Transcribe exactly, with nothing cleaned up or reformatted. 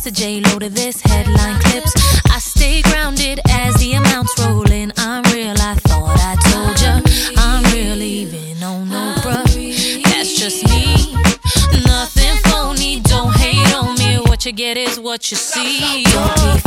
the J-Lo to this headline clips. I stay grounded as the amounts roll in. I'm real, I thought I told ya. I'm real even on no bruh. That's just me, nothing phony. Don't hate on me, what you get is what you see. Don't be